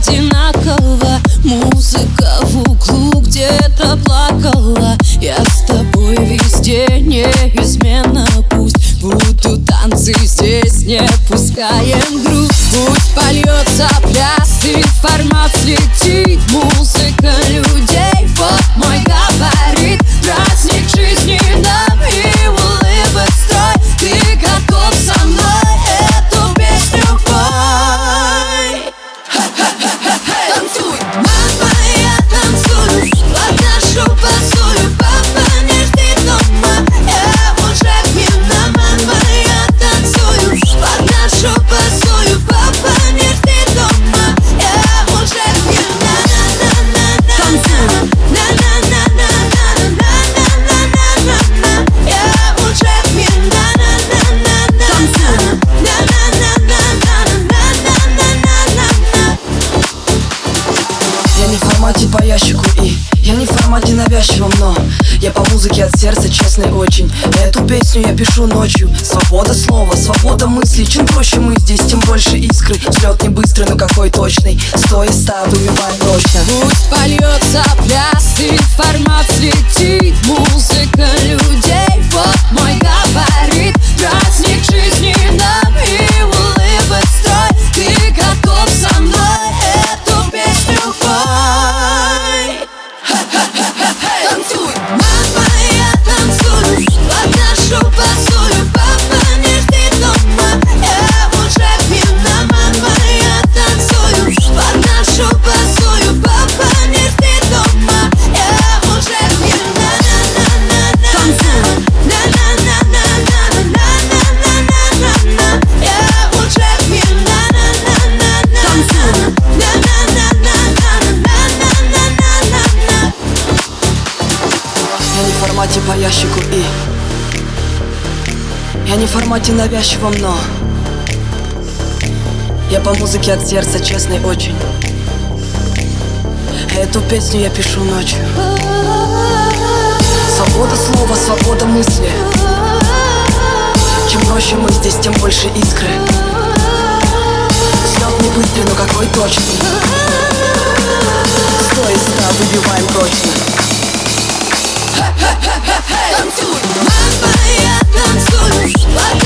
одинаково. Музыка в углу где-то плакала. Я с тобой везде неизменно. Пусть будут танцы здесь, не пускаем грусть. Пусть польется пляс, информат слетит. Музыка людей, вот мой габарит. Праздник жизни нам и улыбок строй. Ты готов со мной эту песню пой? Танцуй, мама, я танцую. Подношу посулю, папа не ждет дома. Я уже пьяна, мама, я танцую. Подношу посулю, папа не ждет дома. Я уже пьяна, на-на-на-на-на. Танцуй, на-на-на-на-на-на-на-на-на-на. Я уже пьяна, на-на-на-на-на. Танцуй, на-на-на-на-на-на-на-на-на-на. Я не в формате по ящику и я не в формате навязчивом, но я по музыке от сердца, честной очень. Эту песню я пишу ночью. Свобода слова, свобода мысли. Чем проще мы здесь, тем больше искры. Взлет не быстрый, но какой точный. 100 из 100 выбиваем точно. Пусть польется пляс, информат слетит. Музыка людей, вот мой габарит. Праздник жизни нам и улыбок строй. Ты готов со мной эту песню пой? Танцуй, мама, я танцую. Подношу посулю, папа не ждет дома. Я уже пьяна, мама, я танцую. Подношу посулю, папа не ждет дома. Я уже пьяна, на-на-на-на-на. Танцуй, на-на-на-на-на-на-на-на-на-на. Я уже пьяна, на-на-на-на-на. Танцуй, на-на-на-на-на-на-на-на-на-на. Я не в формате по ящику и я не в формате навязчивом, но я по музыке от сердца, честной очень. Эту песню я пишу ночью. Свобода слова, свобода мысли. Чем проще мы здесь, тем больше искры. Взлет не быстрый, но какой точный. 100 из 100 выбиваем прочно. Танцуй, мама, я танцую.